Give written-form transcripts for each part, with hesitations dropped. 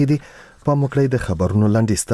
دي په مکړې د خبرونو لاندېسته.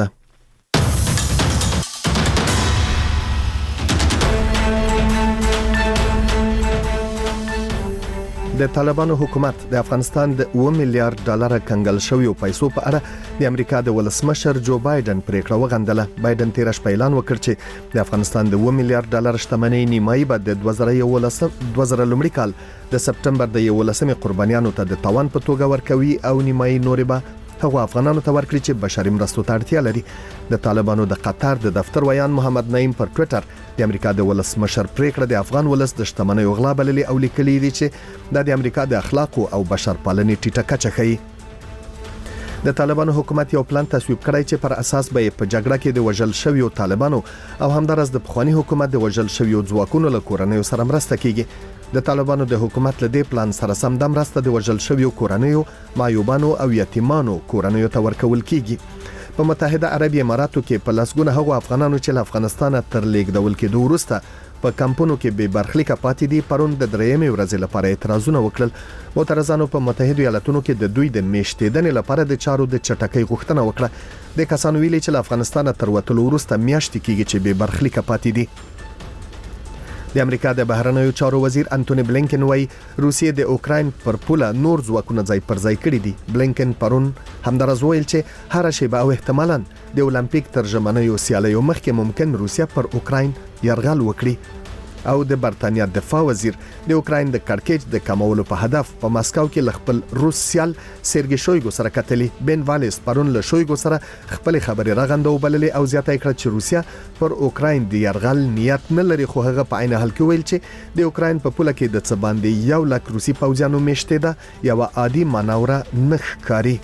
د طالبانو حکومت د افغانستان د 2 میلیارډ ډالر کنګل شویو پیسو په اړه د امریکا د ولسمشر جو بایدن پریکړه وغندله. بایدن تیر شپه اعلان وکړ چې د افغانستان د 2 میلیارډ ډالر شتمنۍ نیمایي به د 2011 لومړي کال د سپټمبر د 11 قربانیانو ته د توان په توګه ورکوي او نیمایي نورې به هغه افغانانو ته ورکړي چې بشري مرستو ته اړتیا لري. د طالبانو د قطر د دفتر ویان محمد نعیم پر ټوئیټر د امریکا د ولسمشر پریکړه د افغان ولس د شتمنۍ غلا بللې او لیکلي دي چې د امریکا د اخلاق او بشرپالنې ټیټه کچه ښيي. د طالبانو حکومت یو پلان تصویب کړی چې پر اساس به په جګړه کې د وژل شویو طالبانو او همدارس د پخوانی حکومت د وژل شویو ځواکونو له کورنیو سره مرسته کیږي. د طالبانو د حکومت له دې پلان سره سم د مرسته د وژل شویو کورنیو، معیوبانو او یتیمانو کورنیو ته ورکول کیږي. په متحده عربی اماراتو کې په لاسګونه هغو افغانانو چې له افغانستان تر لیږدول کېدو وروسته په کمپونو کې به برخلیک پاتې دي پرون د درېمې ورځې لپاره اعتراضونه وکړل. معترضانو په متحده ایالاتونو کې د دوی د میشتېدنې لپاره د چارو د چټکۍ غوښتنه وکړه. د کسانو ویلي چې له افغانستان تر وتلو وروسته میاشتې کېږي چې به برخلیک پاتې دي. د امریکا د بهرنیو چارو وزیر انټونی بلینکن وايي روسیې د اوکراین پر پوله نور ځواکونه ځای پر ځای کړي دي. بلینکن پرون همدارس ویل چې هر شی به او احتمالاً د اولمپیک تر ژمنیو سیالیو مخکې ممکن روسیا پر اوکراین یرغل وکړي. او د برتانیا دفاع وزیر د اوکراین د کړکېچ د کمولو په هدف په ماسکو کې خپل روس سیال سرګي شویګو سره کتلې. بن والیس پرون له شویګو سره خپل خبرې راغندو بللې او زیاته کړه چې روسیا پر اوکراین د یرغل نیت نه لري، خو هغه په عین حال کې ویل چې د اوکراین په پوله کې د څه باندې 1 لک روسي پوځیانو میشته ده یو عادي مانوره نه ښکاري.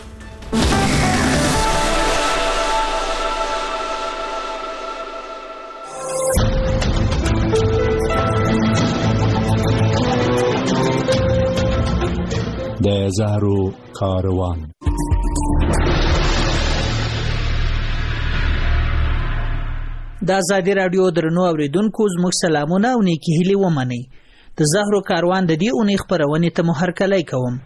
د زهرو کاروان. د آزادي رادیو درنو اوریدونکو زموږ سلامونه او نیکی هیلې ومنئ. د زهرو کاروان د دې اونۍ خپرونې ته مو هرکلی کوم.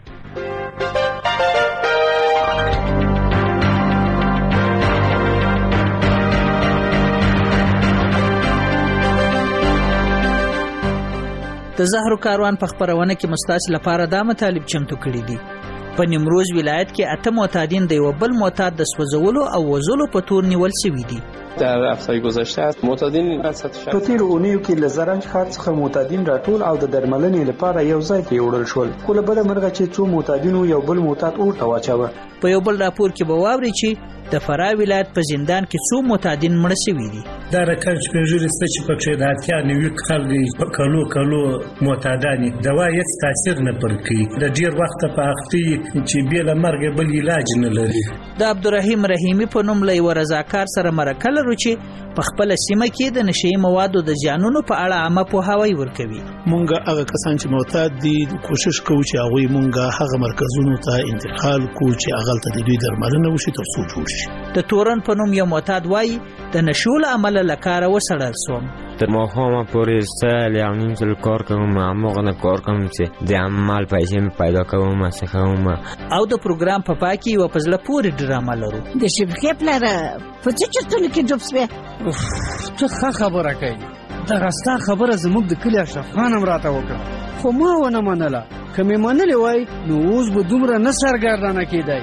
د زهرو کاروان په خپرونه کې مستاس لپاره دا مطالب چمتو کړي دي. په نیمروز ولایت کې 8 معتادین د یو بل معتاد د سوځولو او وژلو په تور نیول شوي دي. در هفته‌های گذشته معتادین په تیر اونیو کې له زرنج ښار څخه معتادین راټول او د درملنې لپاره یو ځای کې وړل شول. خو له بده مرغه چې څو معتادینو یو بل معتاد اورته واچاوه. په یو بل راپور کې به واوري چې د فراه ولایت په زندان کې څو معتادین مړه شوي دي. دا رقم چې پنځوري ست چې پکې د اتیا نیوي خلک په کلو معتادان دوا هیڅ تاثیر نه پرکې. د ډیر وخت په اختی چې بیا له مرګ بل علاج نه لري. د عبدالرحیم رحیمی په نوم له یو رضاکار سره مرکه لرو چې په خپل سیمه کې د نشئی موادو د زیانونو په اړه عامه پوهاوی ورکوي. مونږ هغه کسان چې معتاد دي کوشش کوو چې هغه مونږ هغه مرکزونو ته انتقال کوو چې هغه ته د دوی درملنه وشي تر څو جوړ شي. د تورن په نوم یو معتاد وایي د نشول عمل لکاره وسړل سوم. تر ماښامه پورې سل یو نیم سل کار کوم، هماغه نه کار کوم چې د عمل پیسې مې پیدا کوم څه کوم. او د پروګرام په پای کې یو په زړه پورې ډرامه لرو. د شبکې پلاره په څه چرتونو کې ډوب شوې. ته ښه خبره کوي. دغه ستا خبره زموږ د کلي اشرف خان هم راته وکړه، خو ما ونه منله. که مې منلې وای نو اوس به دومره نه سرګردانه کېدی.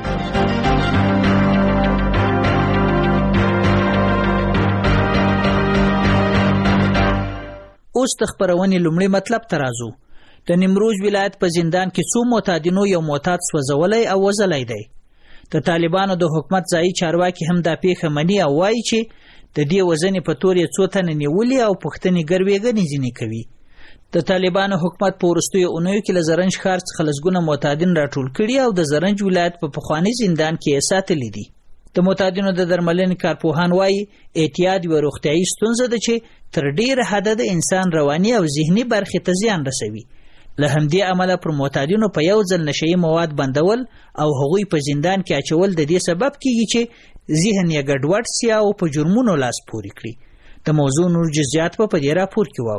اوس د خپرونې لومړی مطلب ته راځو. د نیمروز ولایت په زندان کې څو معتادینو یو معتاد سوځولی او وژلی دی. د طالبانو د حکومت ځایي چارواکي هم دا پیښه مني او وایي چې د دې وژنې په تور یې څو تنه نیولي او پوښتنې ګروېږنې ځینې کوي. د طالبانو حکومت په وروستیو اونیو کې له زرنج ښار څخه لسګونه معتادین راټول کړي او د زرنج ولایت په پخواني زندان کې یې ساتلي دي. د معتادینو د درملنې کارپوهان وایي اعتیاد یوه روغتیایي ستونزه ده چې تر ډېره حده د انسان رواني او ذهني برخې ته زیان رسوي. له همدې امله پر معتادینو په یو ځل نشئی مواد بندول او هغوی په زندان کې اچول د دې سبب کیږي چې ذهن یې ګډوډ سي او په جرمونو لاس پورې کړي. د موضوع نور جزئیات په دې راپور کې واورو.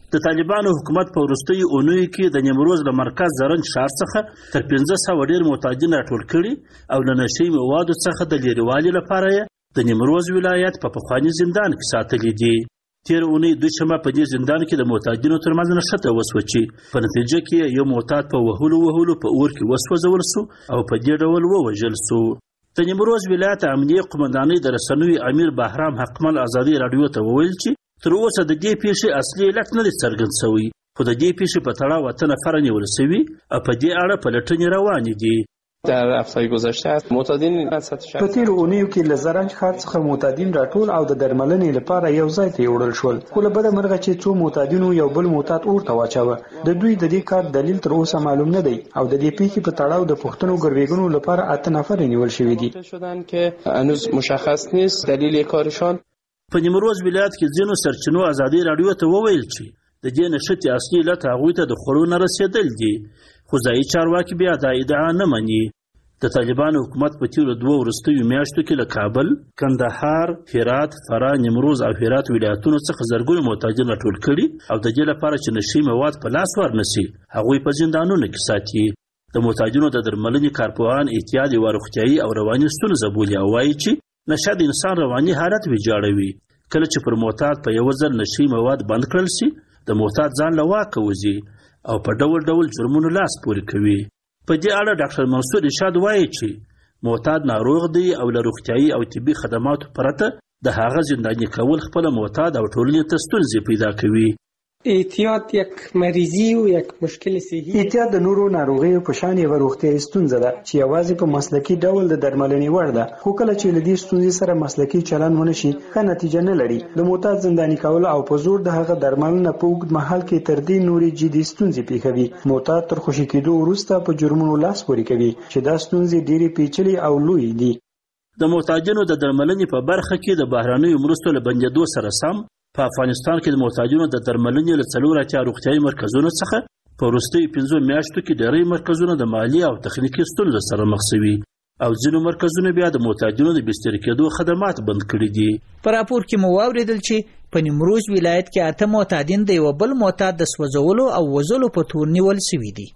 د طالبانو حکومت په وروستیو اونیو کې د نیمروز له مرکز زرنج ښار څخه تر 1500 ډېر معتادین راټول کړي او له نشهیي موادو څخه د لرېوالي لپاره یې د نیمروز ولایت په پخواني زندان کې ساتلي دي. تېره اونۍ دوشنبه په دې زندان کې د معتادینو ترمنځ نښته وسوه چې په نتیجه کې یو معتاد په وهلو په اور کې وسوځول سو او په دې ډول ووژل سو. د نیمروز ولایت امنیه قومندانۍ د رسنیو امیر بهرام حقمل ازادي راډیو ته وویل چې تر اوسه د دې پیښې اصلي علت نه دی څرګند شوی، خو د دې پیښې په تړاو 8 نفره نیول شوي او په دې اړه پلټنې روانې دي. در هفته‌های گذشته معتادین په تیرو اونیو کې له زرنج ښار څخه معتادین راټول او د درملنې لپاره یو ځای ته وړل شول، خو له بده مرغه چې څو معتادینو یو بل معتاد اورته واچاوه. د دوی د دې کار دلیل تر اوسه معلوم نه دی او د دې پیښې په تړاو د پښتنو ګرویګانو لپاره 8 نفر نیول شوي دي. شدن که هنوز مشخص نیست دلیل کارشان. په نیمروز ولایت کې ځینو سرچینو ازادي راډیو ته وویل چې د دې نښتې اصلي علت هغوی ته د خوړو نه رسېدل دي، خو ځایي چارواکي بیا دا ادعا نه مني. د طالبانو حکومت په تیرو 2 وروستیو میاشتو کې له کابل، کندهار، هرات، فراه، نیمروز او هرات ولایتونو څخه زرګونه معتادین راټول کړي او د دې لپاره چې نشهیي مواد په لاس ورنشي هغوی په زندانونو کې ساتي. د معتادینو د درملنې کارپوهان احتیاط یوه روغتیایي او رواني ستونزه بولي او وایي چې نشه د انسان رواني حالت ویجاړوي. کله چې پر معتاد په یو ځل نشهیي مواد بند کړل شي د معتاد ځان له واکه وځي او په ډول ډول جرمونو لاس پورې کوي. په دې اړه ډاکټر منصور ارشاد وایي چې معتاد ناروغ دی او له روغتیایي او طبي خدماتو پرته د هغه زنداني کول خپله معتاد او ټولنې ته ستونزې پیدا کوي. اعتیاد یک مریضی و یک مشکل صحی. اعتیاد د نورو ناروغیو په شان یوه روغتیایي ستونزه ده چې یوازې په مسلکي ډول د درملنې وړ ده، خو کله چې له دې ستونزې سره مسلکي چلند ونه شي ښه نتیجه نه لري. د معتاد زنداني کول او په زور د هغه درملنه په اوږد مهال کې تر دې نورې جدي ستونزې پیښوي. معتاد تر خوشي کېدو وروسته په جرمونو لاس پورې کوي چې دا ستونزې ډېرې پیچلې او لویې دي. د معتادینو د درملنې په برخه کې د بهرنیو مرستو له بندېدو سره سم په افغانستان کې د معتادینو د درملنې له 4 روغتیایي مرکزونو څخه په وروستیو 5 میاشتو کې ډېری مرکزونه د مالي او تخنیکي ستونزو سره مخ شوي او ځینو مرکزونو بیا د معتادینو د بسترې کېدو خدمات بند کړي دي. په راپور کې مو واورېدل چې په نیمروز ولایت کې 8 معتادین د یو بل معتاد د سوځولو او وژلو په تور نیول شوي دي.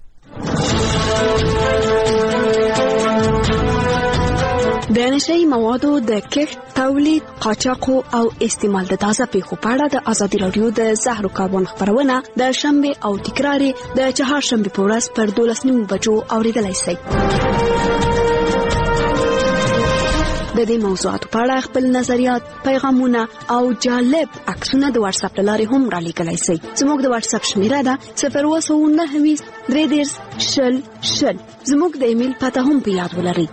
د نشهیي موادو د کښت، تولید، قاچاق او استعمال د تازه پیښو په اړه د ازادي راډیو د زهرو کاروان خپرونه د شنبه او تکرار د چهارشنبه په ورځ پر 12:30 بجو اوریدلای شئ. د دې موضوعاتو په اړه خپل نظریات، پیغامونه او جالب عکسونه د واتس اپ لارې هم را لیږلی شئ. زموږ د واتس اپ شمیره ده 029 330 زموږ د ایمیل پته هم په یاد ولرئ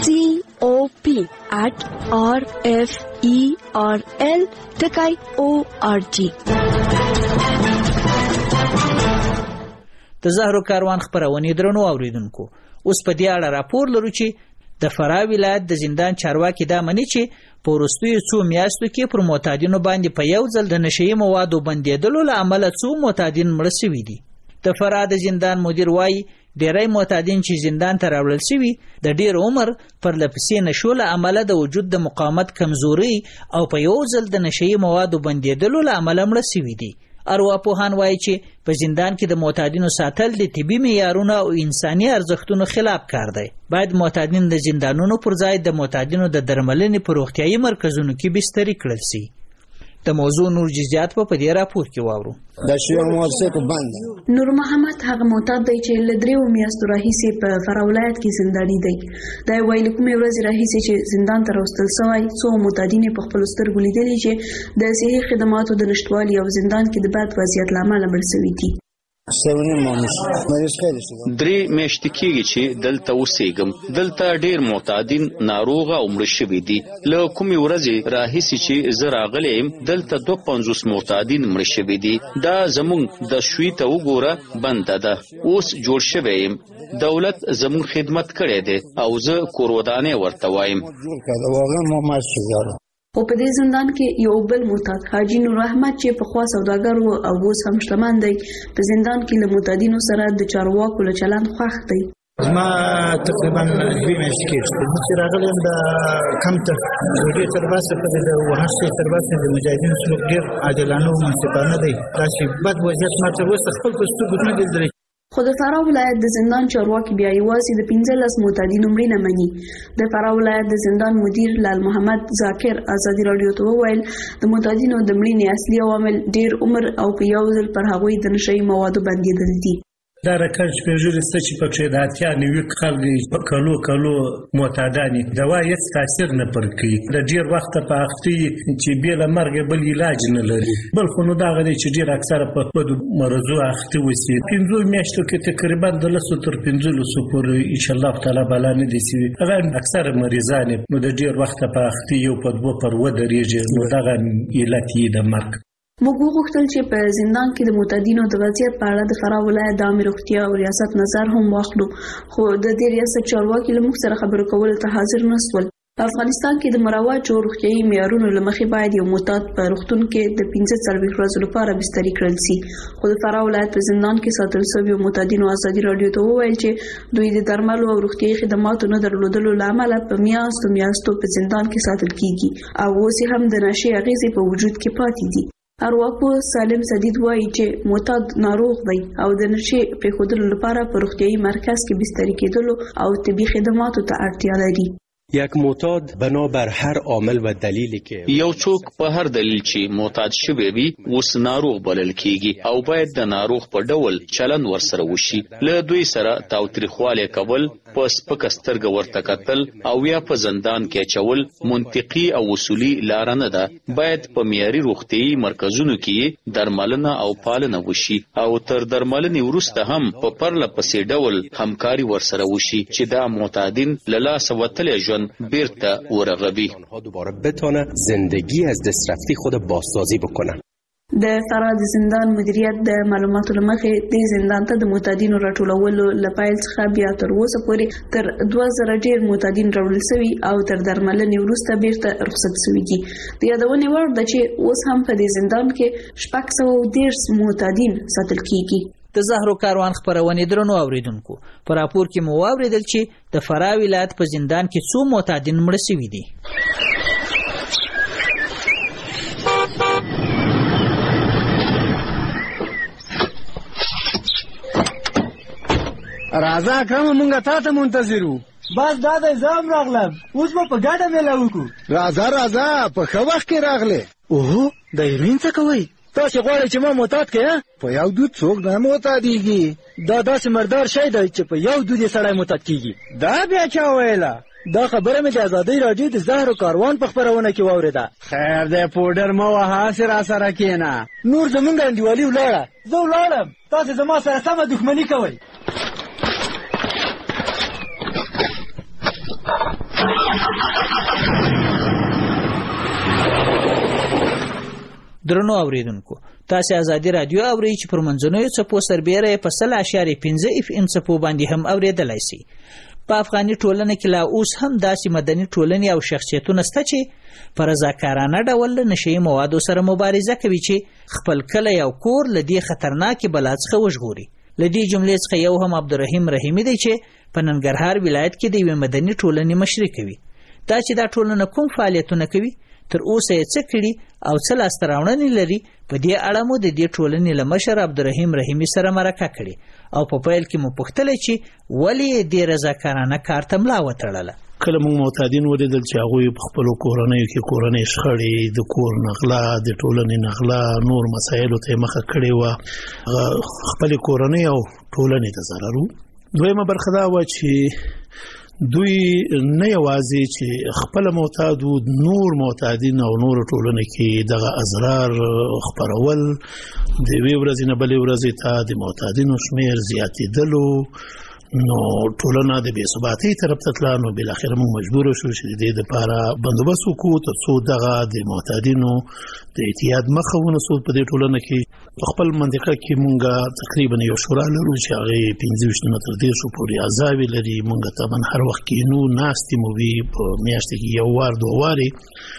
cop@referl.org. د زهرو کاروان خپرونې درنو اوریدونکو، اوس په دې اړه راپور لرو چې د فراه ولایت د زندان چارواکي دا مني چې په وروستیو 2 میاشتو کې پر معتادینو باندې په یو ځل د نشهیي موادو بندېدلو له امله 2 معتادین مړه شوي دي. د فراه د زندان مدیر وایي ډېری معتادین چې زندان ته راوړل شوي د ډېر عمر پر لپسې نشو له امله د وجود د مقاومت کمزوري او په یو ځل د نشهیي موادو بندېدلو له امله مړه شوي دي. ارواپوهان وایي چې په زندان کې د معتادینو ساتل د طبي معیارونو او انساني ارزښتونو خلاف کار دی. باید معتادین د زندانونو پر ځای د معتادینو د درملنې په روغتیایي مرکزونو کې بستري کړل شي. د موضوع نور جزئیات په دې راپور کې واورو. نور محمد هغه معتاد دی چې له 3 میاشتو راهیسې په فراه ولایت کې زنداني دی. دا ویل کومې ورځې راهیسې چې زندان ته راوستل شوی، څو معتادین په خپل سترګو لیدلي چې د صحي خدماتو د نشټوالي او زندان کې د بد وضعیت له امله مړ شوي دي. 3 میاشتې کېږي چې دلته اوسېږم. دلته ډېر معتادین ناروغه او مړه شوي دي. له کومې ورځې راهیسې چې زه راغلی یم دلته 52 معتادین مړه شوي دي. دا زموږ د شوي ته وګوره بنده ده. اوس جوړ شوی یم. دولت زموږ خدمت کړی دی او زه کور ودانۍ ورته وایم. او په دې زندان کې یو بل معتاد حاجی نور احمد چې پخوا سوداګر و او اوس هم شتمن دی په زندان کې له معتادینو سره د چارواکو له چلند خوښ دی. ما تقریبا 2 میاشتې کېږي چې راغلی یم د کمپ ته دې تر باسه په د وحشي تر باسه د مجاهدینو سلوک ډېر عادلانه او منصفانه دی داسې بد وضعیت ما تر اوسه خپل په سترګو نه لیدلی. خو د فراه ولایت د زندان چارواکي بیا یوازې د 15 معتادینو مړینه مني. د فراه ولایت د زندان مدیر لال محمد ذاکر ازادي رادیو ته وویل د معتادینو د مړینې اصلي عوامل ډېر عمر او په یو ځل پر هغوی د نشهیي موادو بندېدل دي. دا رقم شپږ سته چې پکې د اتیا نوي خلک په کلو معتادانې دوا هیڅ تاثیر نه پر کوي د ډېر وخت په اخته چې بې له مرګه بل علاج نه لري بل خو نو دغه دی چې ډېر اکثره په بدو مرضو اخته وسي 15 میاشتو کې تقریبا د 10 تر 15 پورې ان شاء الله تعالی بلا نه دي سي هغه اکثره مریضان نو د ډېر وخت په اخته یو په 2 پر ودرېږي نو دغه علت یې د مرګ. موږ وغوښتل چې په زندان کې د معتادینو د وضعیت په اړه د فراه ولایت د عامه روغتیا او ریاست نظر هم واخلو خو د دې ریاست چارواکي له موږ سره خبرو کولو ته حاضر نه شول. په افغانستان کې د مروجو روغتیايي معیارونو له مخې باید یو معتاد په روغتون کې د 15 ورځې لپاره بستري کړل شي خو د فراه ولایت په زندان کې ساتل شوی معتادینو ازادي رادیو ته وویل چې دوی د درملو او روغتیايي خدماتو نه درلودلو لامل په میاشتو په زندان کې ساتل کیږي او اوس هم د نشي اغیزې په وجود کې پاتې دي. ارواپوه سالم سدید وایي چې معتاد ناروغ دی او د نشي پرېښودلو لپاره په روغتیايي مرکز کې بستري کېدلو او طبي خدماتو ته اړتیا لري. یک معتاد بنابر هر عامل و دلیلی که یو څوک په هر دلیل چې معتاد شوی وي اوس ناروغ بلل کیږي او باید د ناروغ په ډول چلن ورسره وشي له دوی سره تاوتریخواله کول په سپک سترګه ورته کتل او یا په زندان کې چول منطقي او اصولي لار نه ده. باید په معیاري روغتيایي مرکزونو کې درملنه او پالنه وشي او تر درملنې وروسته هم په پرله پسې ډول همکاري ورسره وشي چې دا معتادین له لاسه وتلې بیرته ورغبی دوباره بتونه زندگی از دسترفتی خود بازسازی بکنه. د فراه د زندان مدیریت د معلوماتو لمخې د زندان ته د معتادینو راټولولو لپاره څخه بیا تر اوسه پورې تر 2000 ډیر معتادین راوړل شوي او تر درملنې وروسته بیرته رخصت شوي دي. د یادونې وړ ده چې اوس هم په دې زندان کې 610 معتادین ساتل کیږي. د زهرو کاروان خبرونه درنو اوریدونکو پر راپور کې مو اوریدل چې د فراه ولایت په زندان کې څو معتادین مړ شوي دي. راځه کوم مونږه تاسو منتظرو بس دا د زام راغلم اوس په ګاډه مې لاوکو راځه په خو وخت کې راغله اوه د یمین څه کوي تاسو غواړئ چې ما معتاد کړئ په یو دود څوک نه معتادیږي دا داسې مردار شی دی چې په یو دود سړی معتاد کیږي دا بیا چا ویله دا خبره مې د ازادۍ راډیو د زهرو کاروان په خبرونه کې واوریده خیر دی پودر مو وهاسې را سره کېنه نور زمونږ انډیوالي ولاړه زه ولاړم تاسو زما سره سمه دښمني کوئ درنو اوریدونکو تاسو ازادي رادیو اورئ چې پر منځنوي څپو سربېره په 0.5 اف ام څپو باندې هم اوریدلای شي. په افغاني ټولنه کې لا اوس هم داسې مدني ټولنې او شخصیتونه شته چې په رضاکارانه ډول نشي موادو سره مبارزه کوي چې خپل کلی او کور له دې خطرناکې بلا څخه وژغوري. له دې جملې څخه یو هم عبدالرحیم رحیمي دی چې په ننګرهار ولایت کې د یوې مدني ټولنې مشري کوي. دا چې دا ټولنه کوم فعالیتونه کوي تر اوسه یې څه کړي او څه لاسته راوړنې لري په دې اړه مو د دې ټولنې له مشر عبدالرحیم رحیمي سره مرکه کړې او په پیل کې مو پوښتل چې ولې دې رضاکارانه کار ته ملا وتړله. کله موږ معتادین ولیدل چې هغوی په خپلو کورنیو کې کورنۍ شخړې د کور نغلا د ټولنې نغلا نور مسایلو ته مخه کړې وه خپلې کورنۍ او ټولنې ته ضرر و. دویمه برخه دا وه چې دوی نه یوازې چې خپل معتاد نور معتادین او نور ټولنه کې دغه اضرار خبرول د وی ورځې نه بلې ورځې ته د معتادینو شمیر زیاتېدلو نو ټولنه د بې ثباتۍ طرف ته تله نو بالاخره موږ مجبور شو چې د دې لپاره بندوبست وکړو تر څو دغه د معتادینو د اعتیاد مخه ونیسو. په دې ټولنه کې خپل منطقه کې موږ تقریبا یو شورا لرو چې هغه 25 نه تر 10 پورې اعضاوې لري. موږ طبعا هر وخت کې نو ناستې مو وي په میاشت کې یو وار دوه وارې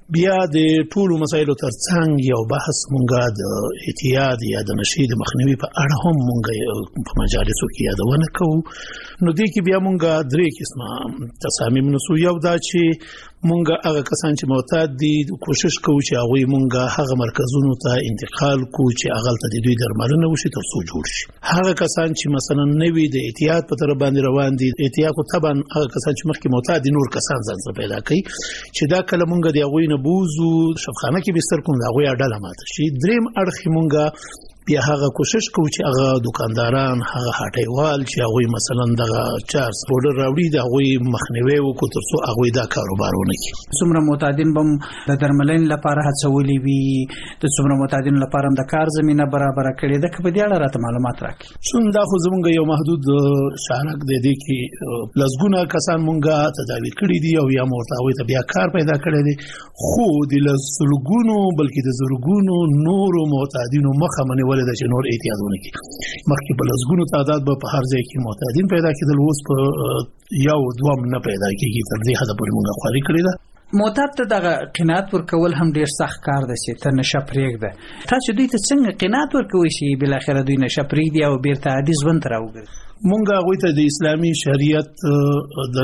بیا د ټولو مسایلو ترڅنګ یو بحث مونږه د اعتیاد یا د نشي د مخنیوي په اړه هم مونږه په مجالسو کې یادونه کوو. نو دې کې بیا مونږه درې قسمه تصامیم نسو. یو دا چې مونږه هغه کسان چې معتاد دي کوشش کوو چې هغه مونږه هغه مرکزونو ته انتقال کوو چې هغه ته د دوی درملنه وشي تر څو جوړ شي. هغه کسان چې مثلا نوی د اعتیاد په طرف باندې روان دي، اعتیاد خو طبعا هغه کسان چې مخکې معتاد دي نور کسان ځان څخه پیدا کوي چې دا کله مونږه دی هغه نه بوزو شفخانه کې بستر کوم دا هغه اډاله ماته شي. دریم اړخ مونږه بیا هغه کوشش کوي چې هغه دکانداران هغه هټیوال چې هغه مثلا دغه چارس بورډر راوړي د هغه مخنیوي وکړي تر څو هغه دا کاروبارونه کوي. څومره معتادین بم د درملین لپاره هڅولې وي، د څومره معتادین لپاره د کار زمينه برابر کړي ده، په دې اړه راته معلومات راکړي. څنګه دا خو زمونږ یو محدود شارک دی کې لزګونه کسان مونږه تداوی کړي دي او یا مرتاوي ته بیا کار پیدا کړي دي، خو د لزګونو بلکې د زرګونو نورو معتادینو مخه منول د نور احتیاطونه کوي. مخکې په لزګونو تعداد به په هر ځای کې معتادین پیدا کېدل، اوس په یو دوم نه پیدا کېږي. تر دې حد پورې موږ خواري کړې ده. معتاد ته دغه قناعت ورکول هم ډیر سخت کار دی چې ته نشه پرېږده. تاسو دوی ته څنګه قناعت ورکوئ چې بل اخر دوی نشه پرېږدي او بیرته عادي ژوند ته راوګرځي؟ مونږ هغه ته د اسلامي شریعت د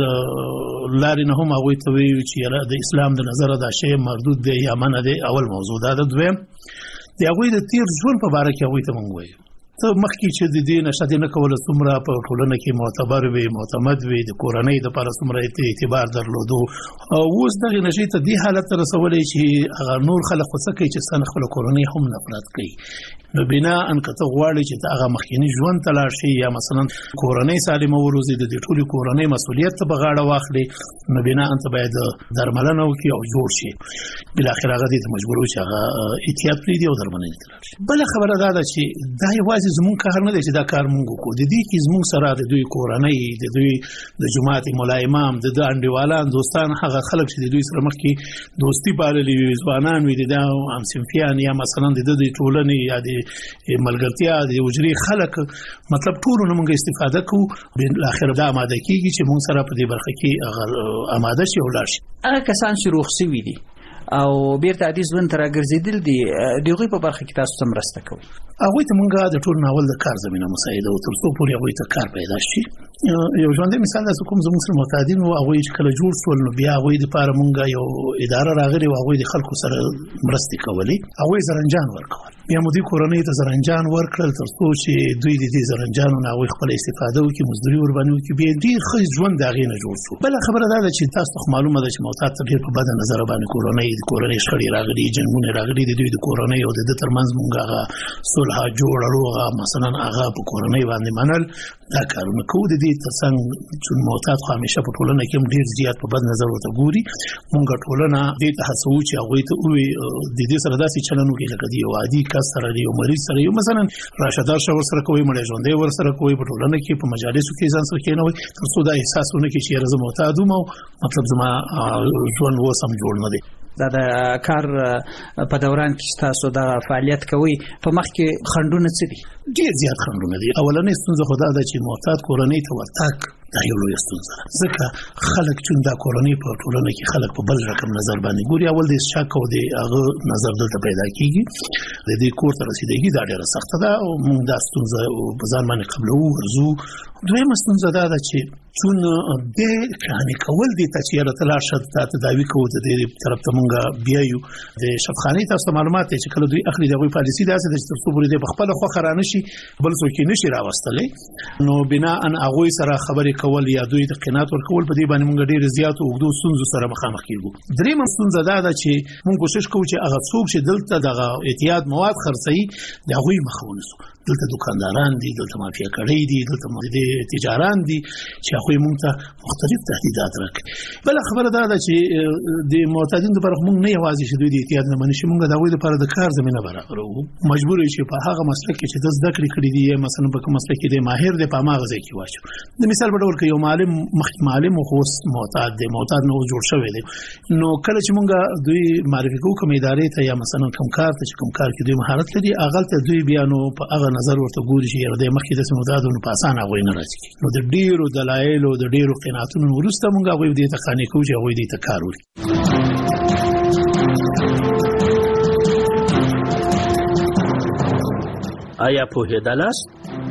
لارې نه هم هغه ته ویو چې د اسلام د نظر دا شی مردود دی یا منع دی. اول موضوع دا د دویم د هغه د تیر ژوند په اړه کې هغه ته مونږ وایو ته مخکې چې د دې نشه نه کوله څومره په ټولنه کې معتبر وي، معتمد وي، د کورنۍ د لپاره څومره اعتبار درلودو، اوس دغه نشه ته دې حالت رسولې چې هغه نور خلک څه کوي چې څنګه خپل کورنۍ هم نفرت کوي. نو بنا ان کته غواړي چې هغه مخکینی ژوند تلار شي یا مثلا کورنۍ سالمه وروزي د ټولي کورنۍ مسؤلیت په غاړه واخلي، نو بنا ان ته باید درملنه وکړي او جوړ شي. بل اخر هغه دې مجبور وي چې هغه احتیاط پرې دی او درملنه تلار شي. بل خبره دا ده چې دا یوازې زموږ کار نه دی چې دا کار مونږ کوو، د دې کې زموږ سره د دوی کورنۍ، د دوی د جماعت مولا امام، د انډیوالان، دوستان، هغه خلک چې د دوی سره مخکې دوستی پاللي وي، ځوانان وي، د همصنفیان یا مثلا د دې ټولنې یا د ملګرتیا د وجري خلک، مطلب ټول نو موږ استفاده کوو. بل اخر دا آماده کیږي چې موږ سره په دې برخه کې آماده شي او لاړ شي. هغه کسان چې روغسي وي دي او بیرته عادي ژوند ته راګرځېدل دي، دغه په برخه کې تاسو څه مرسته کوئ؟ هغه ته موږ د ټول ناول د کار زمينه مساعده او تر څو پورې هغه ته کار پیدا شي. یو ژوندۍ مثال د کوم زموږ سره معتادین او هغه چې کله جوړ شول نو بیا هغه د لپاره موږ یو اداره راغلي او هغه د خلکو سره مرسته کولې، هغه زرنجان ورکول. بیا مو د کورنۍ ته زرنجان ورکړل تر څو چې دوی د دې زرنجانو نه هغه خپل استفاده وکړي، مزدوري ور باندې وکړي، بیا ډیر ښه ژوند دغه نه جوړ شو. بل خبره دا ده چې تاسو معلومه ده چې معتاد ته ډیر په بد نظر باندې کورنۍ شخړې راغلي، جنگونه راغلي، د دوی د کورنۍ او د ترمنځ موږ هغه صلح جوړړو، مثلا هغه په کورنۍ باندې منل دا کارونه کوو. د دې ترڅنګ چې معتاد خو همیشه په ټولنه کې ډیر زیات په بد نظر ورته ګوري. موږ ټولنه دې ته هڅو چې هغه ته وي د دې سره داسې چلن وکړي لکه دی عادي کس سره دی، مریض سره یو مثلا راشدار شو سره کوي، مړ ژوندې ور سره کوي، په ټولنه کې په مجالسو کې ځان سره کېنوي تر څو دا احساسونه کې چې راز معتاد مو مطلب زما ژوند وسم جوړ نه دی. دا د کار په دوران کې تاسو دا فعالیت کوي، په مخ کې خندونه څه دي؟ ډیر زیات خندونه دي. اولنې ستونزه خو دا ده چې معتاد کورنۍ ته ورتګ دا یو لوی ستونزه ده، ځکه خلک چې دا کورنۍ په ټولنه کې خلک په بل رقم نظر باندې ګوري. اول د شک او د هغه نظر دلته پیدا کیږي، د دې کور ته رسیدګي دا ډیره سخته ده او موږ دا ستونزه په ځان باندې قبلو ورزو. دویمه ستونزه دا ده چې چون د کانې کول دي چې راته لا شد ته تداوی کوو د دې طرف ته مونږ بیا یو د شفخانه تاسو معلومات چې کله دوی اخلي دغه پالیسي داسې د تاسو پورې د خپل خو خرانه شي بل څوک نشي راوستلې. نو بنا ان هغه سره خبرې کول یا دوی ته قناعت ورکول په دې باندې مونږ ډیر زیات او د ستونزو سره مخامخ کیږو. درېمه ستونزه دا ده چې مونږ کوشش کوو چې هغه څوک چې دلته دغه اعتیاد مواد خرڅي دغه مخاونه سو. دلته دکانداران دي، دلته مافیا کړي دي، دلته تجاران دي چې هغه موږ ته مختلف تهدیدات راکړي. بل خبره دا ده چې د معتادین لپاره موږ نه یوازې شې دوی د احتیاط نه منشي، موږ دا وایي لپاره د کار زمينه برابرو. مجبور یو چې په هغه مسلک کې چې د زده کړې کړې دي، مثلا په کوم مسلک کې د ماهر د پاماغه ځای کې واچو. د مثال په ډول کې یو معلم خو معتاد دی، معتاد نو جوړ شوی دی. نو کله چې موږ دوی معرفي کوو کوم ادارې ته یا مثلا کوم کار ته چې کوم کار کې دوی مهارت لري، هغه ته دوی بیا نو په هغه نظر ورته ګوري چې د مخکې د سمودادونو په اسانه غوي نه راځي. نو د ډیرو دلایل او د ډیرو قناعتونو ورسته موږ غوي دې ته خانې کوو چې غوي دې ته کار وکړي. آیا پوهېدلاست؟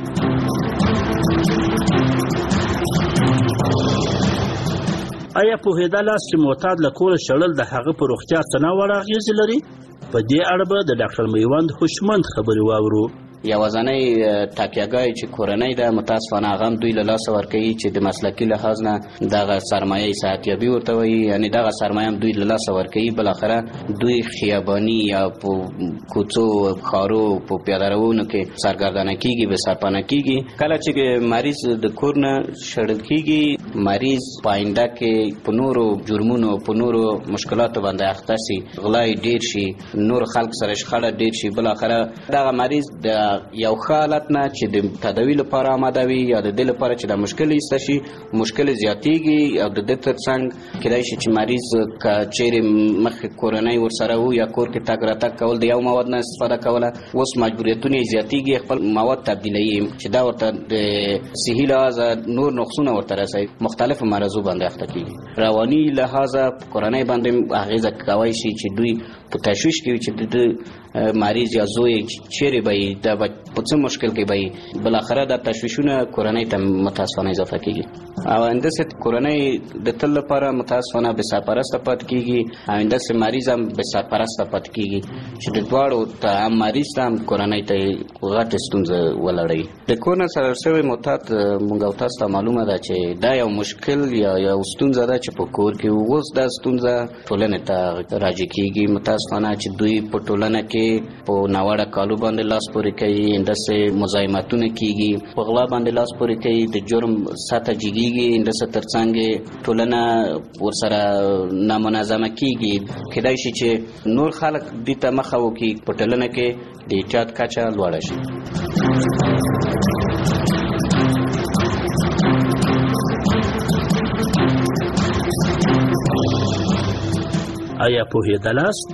آیا پوهېدلاست چې معتاد له کوره شړل د هغه په روغتیا څه ناوړه اغېزې لري؟ په دې اړه به د ډاکټر میوند هوشمند خبرې واورو. یوازنۍ تاکیهګاه چې کورنۍ ده متاسفانه هغه هم دوی له لاسه ورکوي چې د مسلکي لحاظ نه دغه سرمایه صحتیابي ورته وایي، یعنې دغه سرمایه هم دوی له لاسه ورکوي. بالاخره دوی خیاباني یا په کوڅو ښارو په پیادهروونو کې سرګردانه کېږي، بېسرپناه کېږي. کله چې مریض د کور نه شړل کېږي، مریض په آینده کې په نورو جرمونو په نورو مشکلاتو باندې اخته شي، غلا یې ډېر شي، نور خلک سره شخړه ډېر شي. بالاخره دغه مریض د یو ښه حالت نه چې د تداوي لپاره آماده وي یا د دې لپاره چې دا مشکل ایسته شي، مشکل زیاتېږي. او د دې تر څنګ کېدای شي چې مریض که چیرې مخکې کورنۍ ورسره وو یا کور کې تګ راتګ کول د یو مواد نه استفاده کوله، اوس مجبوریتونه یې زیاتېږي، خپل مواد تبدیلوي چې دا ورته د صحي لحاظه نور نقصونه ورته رسوي، مختلفو مرضو باندې اخته کېږي. رواني لحاظه کورنۍ باندې اغېزه کولی شي چې دوی په تشویش کې وي چې د مریض یا زوی چیرې به یې دا به په څه مشکل کې به یې. بالاخره دا تشویشونه کورنۍ ته متاسفانه اضافه کېږي او همداسې کورنۍ د تل لپاره متاسفانه بې سرپرسته پاتې کېږي او همداسې مریض هم بې سرپرسته پاتې کېږي چې د دواړو ته هم مریض ته هم کورنۍ ته یې غټې ستونزه ولړوي. د کور نه سره شوی معتاد موږ او تاسو ته معلومه ده چې دا یو مشکل یا یو ستونزه ده چې په کور کې اوس دا ستونزه ټولنې ته راجع کېږي. متاسفانه چې دوی په ټولنه کې په ناوړه کالو باندې لاس پورې کوي، همداسې مزاحمتونه کېږي، په غلا باندې لاس پورې کوي، د جرم سطحه جګېږي، همداسې تر څنګ ټولنه ورسره نامنظمه کېږي. کېدای شي چې نور خلک دې ته مخه وکړي، په ټولنه کې د اعتیاد کچه لوړه شي. آیا پوهېدلاست؟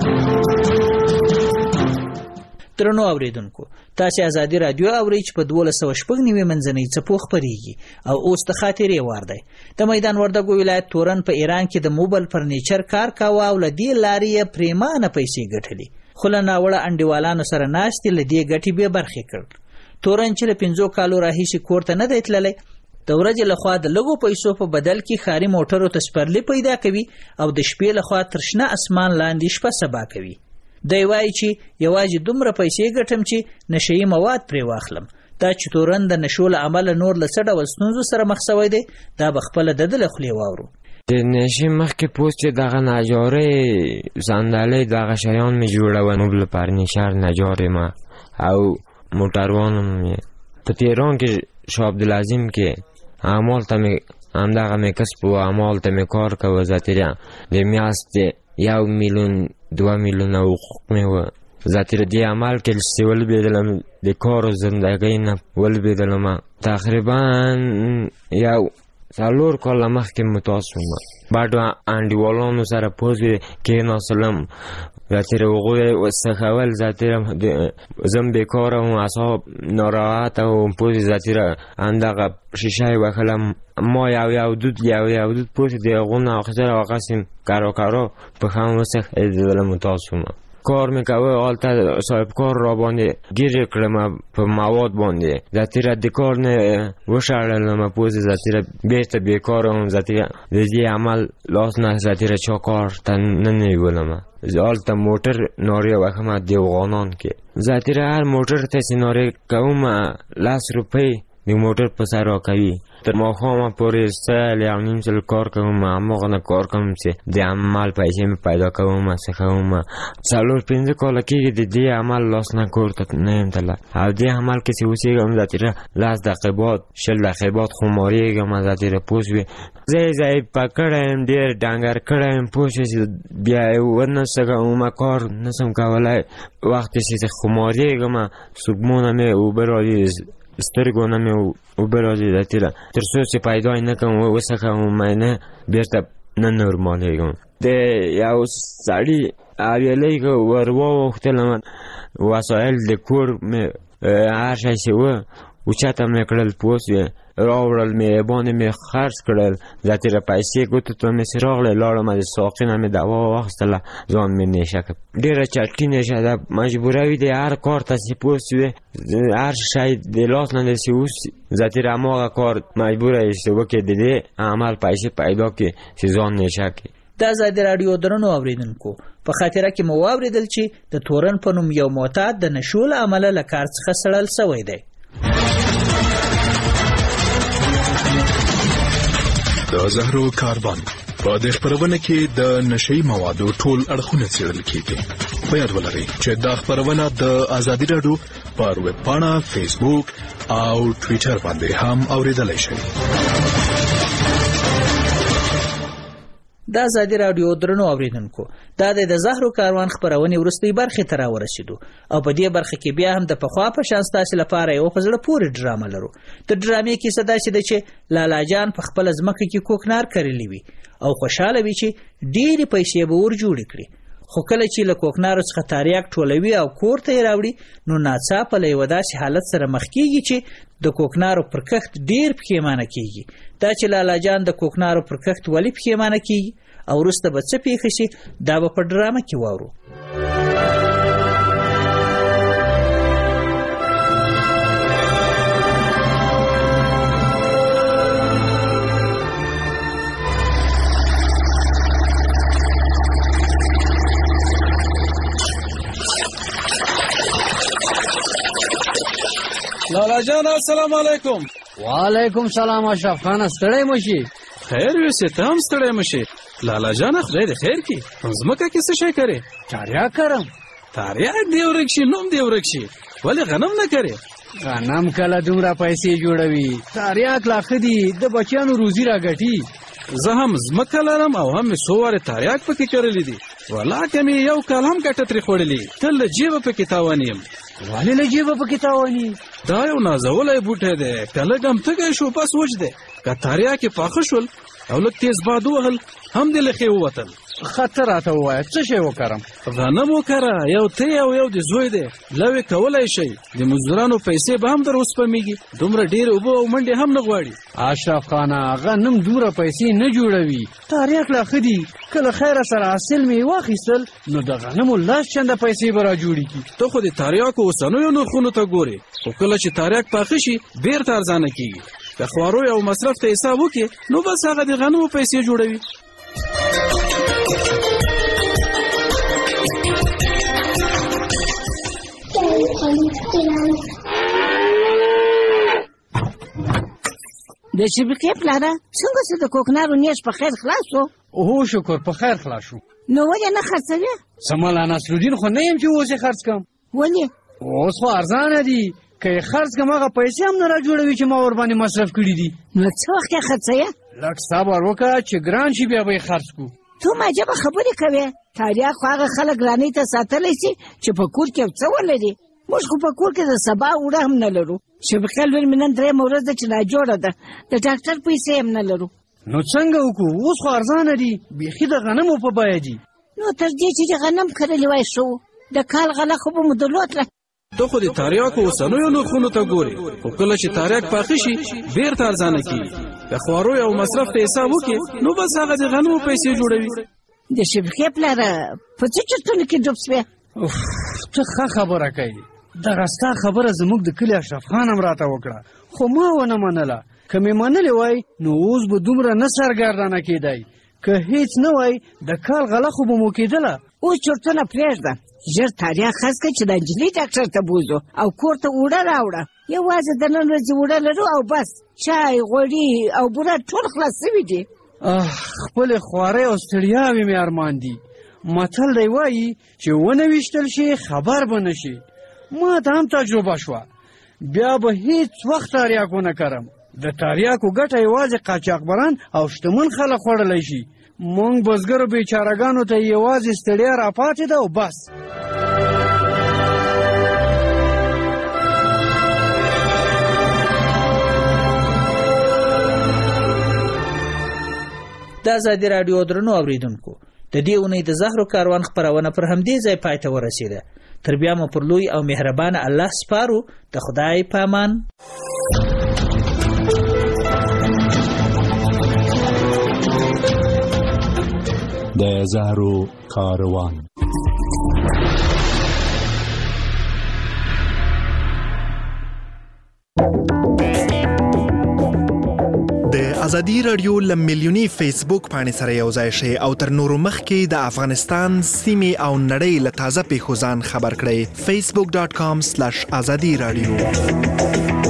درنو اوریدونکو، تاسو ازادي رادیو اورئ چې په 1290 منځنۍ څپو خپرېږي او اوس د خاطرې وار دی. د میدان وردګو ولایت تورن په ایران کې د موبایل فرنیچر کار کاوه او له دې لارې یې پریمانه پیسې ګټلې، خو له ناوړه انډیوالانو سره ناستې له دې ګټې بې برخې کړ. تورن چې له 5 کالو راهیسې کور ته نه دی تللی، د ورځې لخوا د لږو پیسو په بدل کې ښاري موټرو ته سپرلي پیدا کوي او د شپې لخوا تر شنه اسمان لاندې شپه سبا کوي. دی وایي چې یوازې دومره پیسې ګټم چې نشهیي مواد پرې واخلم. دا چې تورن د نشو له امله نور له څه ډول ستونزو سره مخ شوی دی، دا به خپله د ده له خولې واورو. د نشې مخکې پوست چې دغه نجارې صندلۍ دغه شیان مې جوړول، موبل فرنیچر نجارې ما او موټروان مې په تهران کې شاه عبدالعظیم کې اعمال ته مې همدغه مې کسب و اعمال ته مې کار کوه. زاتیره د میاشتې 1 میلیون 2 میلیون حقوق مې وه. زاتیره دې عمل کې چې ولوېدلم د کار و زندګۍ نه ولوېدلم. تقریبا 4 کاله مخکې متاس وم. بعد انډیوالانو سره پوزې کېناستلم، زاتیره هغوی وسخول، زاتیره زم بیکاره وم، اعصاب ناراحته وم، پوزې زاتیره همدغه شیشه یې وهلم. ما یو دود پوزې د هغو نه اخیستل او هغسې کرا په هم وسخېدلم. متاس وم. کار میکوه، هالته صاحب کار را باندې گیر کړم په مواد باندې. زاتیره د کار نه وشړلم پوزې، زاتیره بیرته بیکاره وم. زاتیره د دې عمل لاس نه زاتیره چا کار ته نه نیولم. هالته موټر نارې وهم د افغانان کې. زاتیره هر موټر ته چې نارې کوم 10 روپۍ د موټر په سر راکوي. تر ماښامه پورې 3.5 کار کوم، هماغه نه کار کوم چې د عمل پیسې مې پیدا کوم، څه کوم. 4-5 کاله کېږي د دې عمل لاس نه کور ته نه یم تللی او دې عمل کې چې اوسېږم زاتیره 10 دقیقې بعد 20 دقیقې بعد خمارېږم. زاتیره پوه شوې زه یې ضعیفه کړی یم، ډېر ډنګر کړی یم، پوه شوې چې بیا یې ونسه کوم، کار نسم کولی. وخت چې خمارېږم صبحونه مې اوبه راځي، سترګو نه مې اوبه راځي. زاتیره تر څو چې پیدا یې نه کړم وڅښم نه بېرته نه نورمالېږم. د یو سړي حویلۍ کې ور واوښتلم، وسایل د کور مې هر شی چې و اوچاته مې کړل پوس راوړل مې باندې مې خرڅ کړل زیاتره پیسې ګوتو ته مې راغله لاړم د ساقي نه مې دوا واخیستله ځان مې نشه کړ ډېره چټکي نشه ده مجبوروي دی هر کار ته چې پوس وي هر شی د لاس نه داسې اوسي زیاتره هماغه کار مجبوره یې چې وکړې د دې عمل پیسې پیدا کړي چې ځان نشه کړي. د ازادي راډیو درنو اوریدونکو په خاطره کې مو واوریدل چې د تورن په نوم یو معتاد د نشو له امله له کار څخه سړل شوی دی. د زهرو کاربن په دې خبرونه کې د نشئی موادو ټول اړخونه څېړل کیږي. په یاد ولرئ چې دا خبرونه د ازادي راډیو پر ویب پاڼه، فیسبوک او ټوئیټر باندې هم اوریدلای شئ. د ازادي راډیو درنو اوریدونکو دا د زهرو کاروان خبرونه ورستۍ برخه ته راورسېدو او په دې برخه کې بیا هم د پخوا په شان ستاسو لپاره یو په زړه پورې ډرامه لرو. د ډرامې کې صدا شي چې لالا جان په خپل ځمکه کې کوکنار کړلی وي او خوشاله وي چې ډېری پیسې به ور جوړ کړي، خو کله چې له کوکنارو څخه تاریاک ټولوي او کور ته یې راوړي نو ناڅاپه له یوه داسې حالت سره مخ کېږي چې د کوکنارو پر کښت ډېر پښیمانه کېږي. دا چې لالا جان د کوکنارو پر کښت ولې پښیمانه کېږي او وروسته به څه پیښه شي دا به په ډرامه کې واورو. لالا جان السلام علیکم. وعلیکم سلام اشرف خان ستړی مشي. خیر وسه ته هم ستړی مشي. لالا جان خدای دې خیر کی. زمکه کې څه شي کوي؟ تاریاک کرم. تاریاک دی ورکشي نوم دی ورکشي. ولی غنم نه کوي؟ غنم کله دومره پیسې جوړوي. تاریاک لا خدي د بچیانو روزي راګټي. زه هم زمکه لرم او هم سواره تاریاک پکې کړلې دي. ولاکه مې یو کال هم ګټه ترې خوړلې. تل جیب پکې تاوانیم. ولی له جیب پکې تاواني؟ دا یو نازولای بوټی دی. کله ګم تګی شو پس وچ دی. که تاریاکې پاخه شول او لږ تیز باد ووهل هم دې له ښې ووتل. خطر راته ووایه څه شی وکړم؟ غنم وکره. یو ته او یو د زوی دی. لوی کولی شئ. د مزدورانو پیسې به هم در وسپمیږي. دومره ډېرې اوبه او منډې هم نه غواړي. اشرف خانه غنم دومره پیسې نه جوړوي. تاریاک لا ښه دي. کله خیره سره حاصل مې واخیستل نو د غنمو لاس چنده پیسې به را جوړېږي. ته خو د تاریاکو اوسنیو نرخونو ته ګورې، خو کله چې تاریاک پاخه شي بیرته ارزانه کېږي. که خوارو او مصرف ته حساب وکړي نو بس هغه د غنمو پیسې جوړوي. د شبکې پلاره څنګه چې د کوکنارو نیش په خیر خلاص شو؟ اوه شکر په خیر خلاص شو. نو ولې نه خرڅوې؟ سمالا نصرالدین خو نه یم چې اوس یې خرڅ کړم. ولې؟ اوس خو ارزانه دي. که یې خرڅ کړم هغه پیسې هم نه را جوړوي چې ما ورباندې مصرف کړي دي. نو څه وخت یې خرڅوې؟ لږ صبر وکړه چې ګران شي بیا به یې خرڅ کړو. ته عجبه خبرې کوې. تاریاک خو هغه خلک ګرانۍ ته ساتلی شي چې په کور کې څه ولري. موږ خو په کور کې د سبا اوړه هم نه لرو. شبکه لور مې نن درېیمه ورځ ده چې ناجوړه ده. د ډاکټر پیسې هم نه لرو. نو څنګه وکړو؟ اوس خو ارزانه دي. بیخي د غنمو په بیه دي. نو تر دې چې د غنم کرلی وای ښه و. د کال غله خو به مو درلودله. ته خو د تاریاکو اوسنیو نرخونو ته ګورې، خو کله چې تاریاک پاخه شي بیرته ارزانه کېږي. که خوارو او مصرف ته حساب وکړي نو بس هغه د غنمو پیسې جوړوي. د شبکې پلاره په څه چرتونو کې ډوب شوې؟ ته ښه خبره کوې. دغه ستا خبره زموږ د کلي اشرف خان هم راته وکړه، خو ما ونه منله. که مې منلې وای نو اوس به دومره نه سرګردانه کېدی. که هیڅ نه وای د کال غله خو به مو کېدله. اوس چرتونه پرېږده. ژر تاریاک خرڅ کړه چې د نجلۍ ډاکټر ته بوځو او کور ته اوړه راوړه. یوازې د نن ورځې اوړه لرو او بس. چای، غوړي او بوره ټول خلاص شوي دي. خپلې خوارۍ او ستړیاوې مې ارمان دي. متل دی وایي چې ونه ویشتل شي خبر به نه شي. ما ته هم تجربه شوه. بیا به هیڅ وخت تاریاک ونه کرم. د تاریاکو ګټه یوازې قاچاقبران او شتمن خلک خوړلی شي. مونږ بزګرو بیچارهګانو ته یوازې ستړیا راپاتې ده او بس. د ازادي راډیو درنو اوریدونکو د دې اونۍ د زهرو کاروان خپرونه پر همدې ځای پای ته ورسېده. تر بیا مو پر لوی او مهربان الله سپارو. د خدای پامان. د زهرو کاروان. د ازادي رادیو لمیلیونی فیسبوک باندې سره یو ځای شي او تر نورو مخکې د افغانستان سیمې او نړۍ له تازه پیښو ځان خبر کړئ. facebook.com/azadi radio